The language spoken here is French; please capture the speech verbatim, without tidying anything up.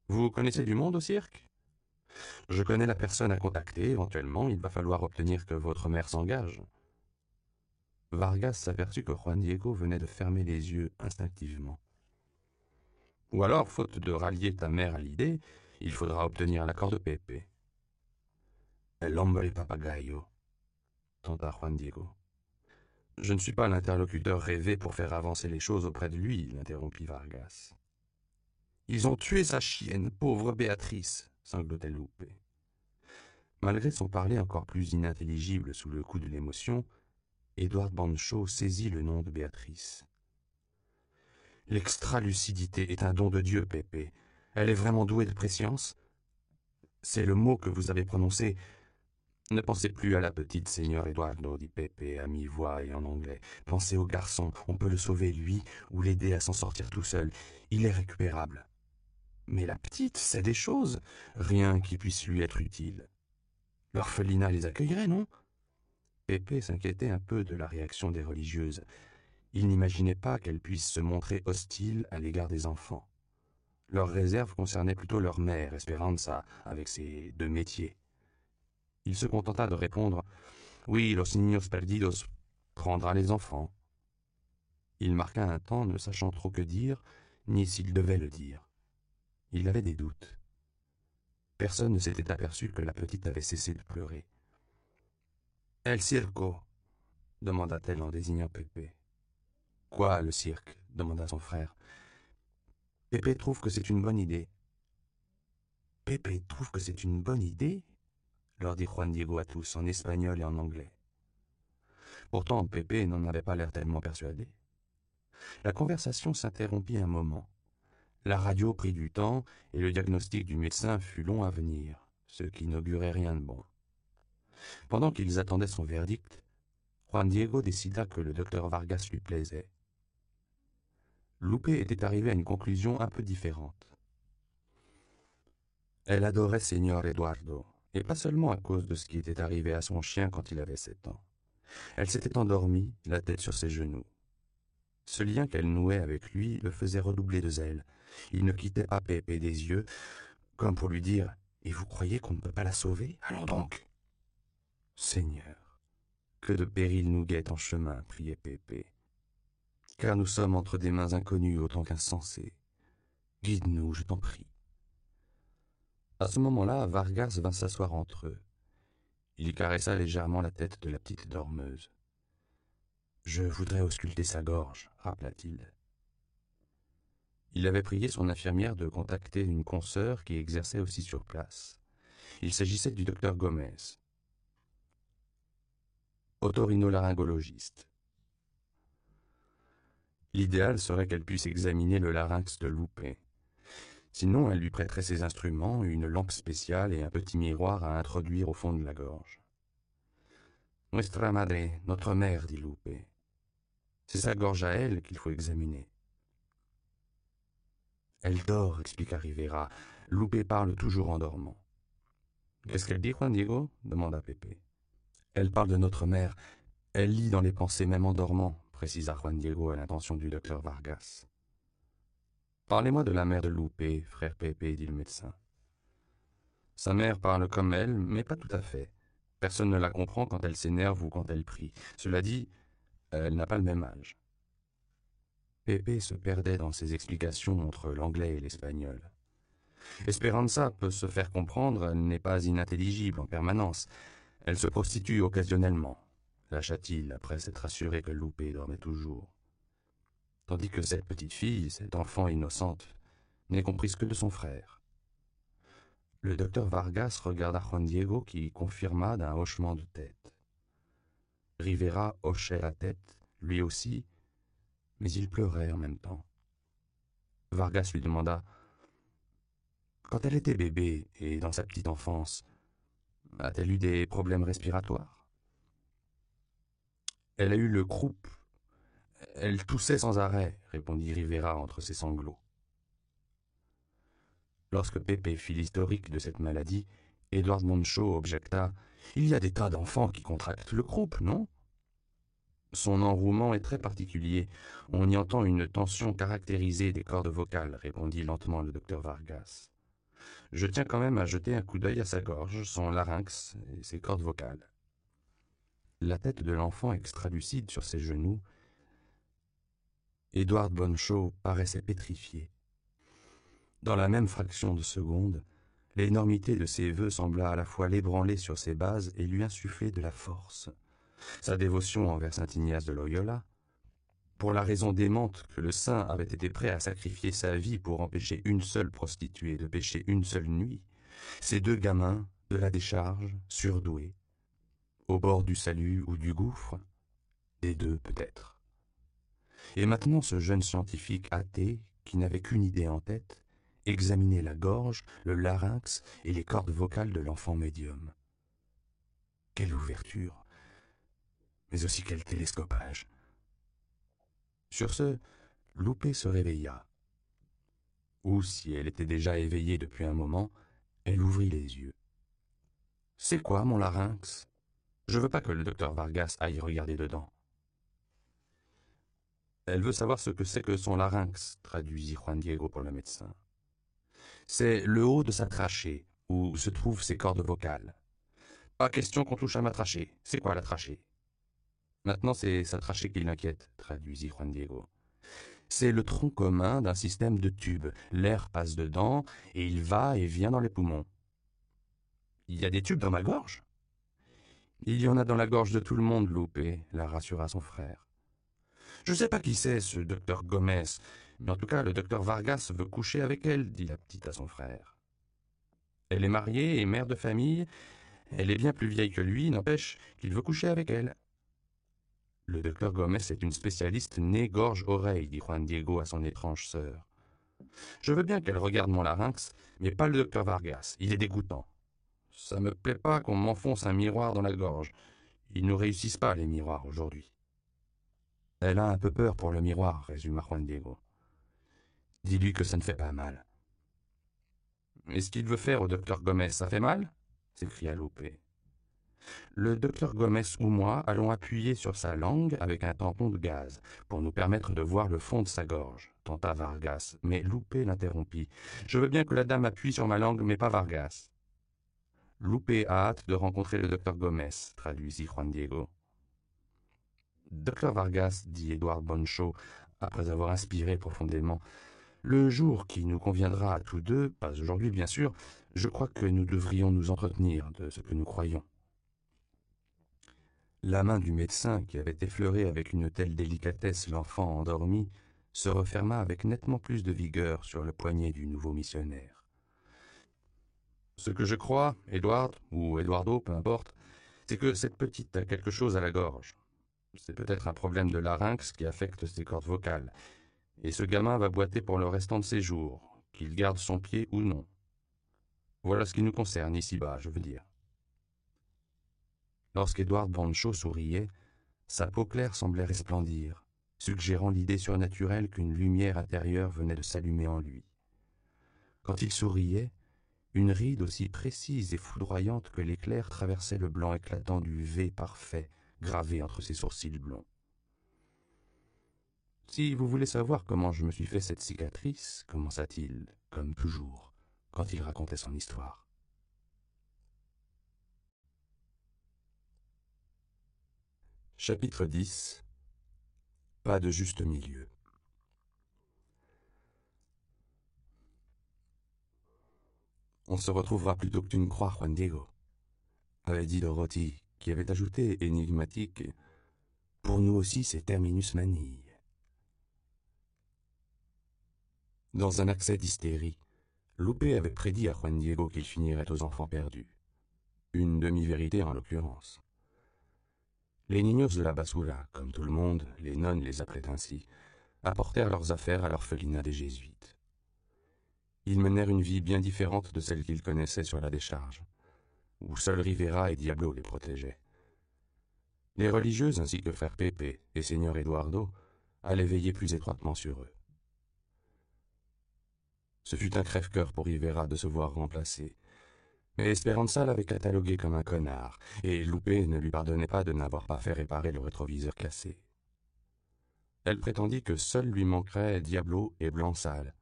Vous connaissez du monde au cirque? Je connais la personne à contacter, éventuellement, il va falloir obtenir que votre mère s'engage. Vargas s'aperçut que Juan Diego venait de fermer les yeux instinctivement. Ou alors, faute de rallier ta mère à l'idée, il faudra obtenir l'accord de Pepe. El hombre papagayo, tenta Juan Diego. Je ne suis pas l'interlocuteur rêvé pour faire avancer les choses auprès de lui, l'interrompit Vargas. Ils ont tué sa chienne, pauvre Béatrice, sanglotait Lupe. Malgré son parler encore plus inintelligible sous le coup de l'émotion, Edward Bancho saisit le nom de Béatrice. L'extralucidité est un don de Dieu, Pepe. Elle est vraiment douée de préscience. C'est le mot que vous avez prononcé. Ne pensez plus à la petite, Seigneur Eduardo, dit Pepe à mi-voix et en anglais. Pensez au garçon, on peut le sauver, lui, ou l'aider à s'en sortir tout seul. Il est récupérable. Mais la petite, c'est des choses. Rien qui puisse lui être utile. L'orphelinat les accueillerait, non? Pepe s'inquiétait un peu de la réaction des religieuses. Il n'imaginait pas qu'elles puissent se montrer hostiles à l'égard des enfants. Leur réserve concernait plutôt leur mère, Esperanza, avec ses deux métiers. Il se contenta de répondre « Oui, los niños perdidos prendra les enfants ». Il marqua un temps, ne sachant trop que dire, ni s'il devait le dire. Il avait des doutes. Personne ne s'était aperçu que la petite avait cessé de pleurer. « El circo » demanda-t-elle en désignant Pepe. « Quoi, le cirque » demanda son frère. « Pepe trouve que c'est une bonne idée. »« Pepe trouve que c'est une bonne idée ?» leur dit Juan Diego à tous, en espagnol et en anglais. Pourtant, Pepe n'en avait pas l'air tellement persuadé. La conversation s'interrompit un moment. La radio prit du temps, et le diagnostic du médecin fut long à venir, ce qui n'augurait rien de bon. Pendant qu'ils attendaient son verdict, Juan Diego décida que le docteur Vargas lui plaisait. Lupe était arrivé à une conclusion un peu différente. Elle adorait Señor Eduardo, et pas seulement à cause de ce qui était arrivé à son chien quand il avait sept ans. Elle s'était endormie, la tête sur ses genoux. Ce lien qu'elle nouait avec lui le faisait redoubler de zèle. Il ne quittait pas Pepe des yeux, comme pour lui dire « Et vous croyez qu'on ne peut pas la sauver? Allons donc !»« Seigneur, que de périls nous guettent en chemin, priait Pepe. Car nous sommes entre des mains inconnues autant qu'insensées. Guide-nous, je t'en prie. » À ce moment-là, Vargas vint s'asseoir entre eux. Il caressa légèrement la tête de la petite dormeuse. « Je voudrais ausculter sa gorge, » rappela-t-il. Il avait prié son infirmière de contacter une consoeur qui exerçait aussi sur place. Il s'agissait du docteur Gomez, otorhinolaryngologiste. L'idéal serait qu'elle puisse examiner le larynx de Lupe. Sinon, elle lui prêterait ses instruments, une lampe spéciale et un petit miroir à introduire au fond de la gorge. « Nuestra madre, notre mère, dit Lupe. C'est sa gorge à elle qu'il faut examiner. » Elle dort, expliqua Rivera. Lupe parle toujours en dormant. « Qu'est-ce qu'elle dit, Juan Diego » demanda Pepe. « Elle parle de notre mère. Elle lit dans les pensées même en dormant, précisa Juan Diego à l'intention du docteur Vargas. « Parlez-moi de la mère de Lupe, frère Pepe, dit le médecin. Sa mère parle comme elle, mais pas tout à fait. Personne ne la comprend quand elle s'énerve ou quand elle prie. Cela dit, elle n'a pas le même âge. » Pepe se perdait dans ses explications entre l'anglais et l'espagnol. Esperanza peut se faire comprendre, elle n'est pas inintelligible en permanence. Elle se prostitue occasionnellement, lâcha-t-il après s'être assuré que Lupe dormait toujours. Tandis que cette petite fille, cette enfant innocente, n'est comprise que de son frère. Le docteur Vargas regarda Juan Diego qui confirma d'un hochement de tête. Rivera hochait la tête, lui aussi, mais il pleurait en même temps. Vargas lui demanda « Quand elle était bébé et dans sa petite enfance, a-t-elle eu des problèmes respiratoires ?»« Elle a eu le croup. Elle toussait sans arrêt, » répondit Rivera entre ses sanglots. Lorsque Pepe fit l'historique de cette maladie, Edward Moncho objecta « Il y a des tas d'enfants qui contractent le croup, non ?» Son enrouement est très particulier. On y entend une tension caractérisée des cordes vocales, répondit lentement le docteur Vargas. Je tiens quand même à jeter un coup d'œil à sa gorge, son larynx et ses cordes vocales. La tête de l'enfant extralucide sur ses genoux, Edward Bonshaw paraissait pétrifié. Dans la même fraction de seconde, l'énormité de ses vœux sembla à la fois l'ébranler sur ses bases et lui insuffler de la force. Sa dévotion envers saint Ignace de Loyola, pour la raison démente que le saint avait été prêt à sacrifier sa vie pour empêcher une seule prostituée de pécher une seule nuit, ces deux gamins, de la décharge, surdoués, au bord du salut ou du gouffre, des deux peut-être. Et maintenant ce jeune scientifique athée, qui n'avait qu'une idée en tête, examinait la gorge, le larynx et les cordes vocales de l'enfant médium. Quelle ouverture, mais aussi quel télescopage. Sur ce, Loupé se réveilla. Ou, si elle était déjà éveillée depuis un moment, elle ouvrit les yeux. « C'est quoi, mon larynx ? Je veux pas que le docteur Vargas aille regarder dedans. » Elle veut savoir ce que c'est que son larynx, traduisit Juan Diego pour le médecin. C'est le haut de sa trachée, où se trouvent ses cordes vocales. Pas question qu'on touche à ma trachée. C'est quoi la trachée? Maintenant, c'est sa trachée qui l'inquiète, traduisit Juan Diego. C'est le tronc commun d'un système de tubes. L'air passe dedans et il va et vient dans les poumons. Il y a des tubes dans ma gorge? Il y en a dans la gorge de tout le monde, Loupé, la rassura son frère. Je sais pas qui c'est, ce docteur Gomez, mais en tout cas, le docteur Vargas veut coucher avec elle, dit la petite à son frère. Elle est mariée et mère de famille. Elle est bien plus vieille que lui, n'empêche qu'il veut coucher avec elle. Le docteur Gomez est une spécialiste nez, gorge, oreille, dit Juan Diego à son étrange sœur. Je veux bien qu'elle regarde mon larynx, mais pas le docteur Vargas, il est dégoûtant. Ça me plaît pas qu'on m'enfonce un miroir dans la gorge. Ils ne réussissent pas, les miroirs, aujourd'hui. Elle a un peu peur pour le miroir, résuma Juan Diego. Dis-lui que ça ne fait pas mal. Et ce qu'il veut faire au docteur Gomez, ça fait mal? S'écria Loupé. Le docteur Gomez ou moi allons appuyer sur sa langue avec un tampon de gaz pour nous permettre de voir le fond de sa gorge, tenta Vargas, mais Loupé l'interrompit. Je veux bien que la dame appuie sur ma langue, mais pas Vargas. Loupé a hâte de rencontrer le docteur Gomez, traduisit Juan Diego. Docteur Vargas, dit Edward Bonshaw, après avoir inspiré profondément, le jour qui nous conviendra à tous deux, pas aujourd'hui bien sûr, je crois que nous devrions nous entretenir de ce que nous croyons. La main du médecin, qui avait effleuré avec une telle délicatesse l'enfant endormi, se referma avec nettement plus de vigueur sur le poignet du nouveau missionnaire. Ce que je crois, Edward, ou Eduardo, peu importe, c'est que cette petite a quelque chose à la gorge. C'est peut-être un problème de larynx qui affecte ses cordes vocales. Et ce gamin va boiter pour le restant de ses jours, qu'il garde son pied ou non. Voilà ce qui nous concerne ici-bas, je veux dire. Lorsqu'Edward Bonshaw souriait, sa peau claire semblait resplendir, suggérant l'idée surnaturelle qu'une lumière intérieure venait de s'allumer en lui. Quand il souriait, une ride aussi précise et foudroyante que l'éclair traversait le blanc éclatant du V parfait gravé entre ses sourcils blonds. Si vous voulez savoir comment je me suis fait cette cicatrice, commença-t-il, comme toujours, quand il racontait son histoire. Chapitre dix. Pas de juste milieu. On se retrouvera plutôt que tu ne crois, Juan Diego, avait dit Dorothy, qui avait ajouté, énigmatique, « Pour nous aussi, c'est terminus manille. » Dans un accès d'hystérie, Loupé avait prédit à Juan Diego qu'il finirait aux enfants perdus. Une demi-vérité en l'occurrence. Les niños de la basura, comme tout le monde, les nonnes les appelaient ainsi, apportèrent leurs affaires à l'orphelinat des jésuites. Ils menèrent une vie bien différente de celle qu'ils connaissaient sur la décharge, où seuls Rivera et Diablo les protégeaient. Les religieuses ainsi que frère Pepe et Seigneur Eduardo allaient veiller plus étroitement sur eux. Ce fut un crève-cœur pour Rivera de se voir remplacé, mais Esperanza l'avait catalogué comme un connard, et Loupé ne lui pardonnait pas de n'avoir pas fait réparer le rétroviseur cassé. Elle prétendit que seuls lui manqueraient Diablo et Blanc-Sale,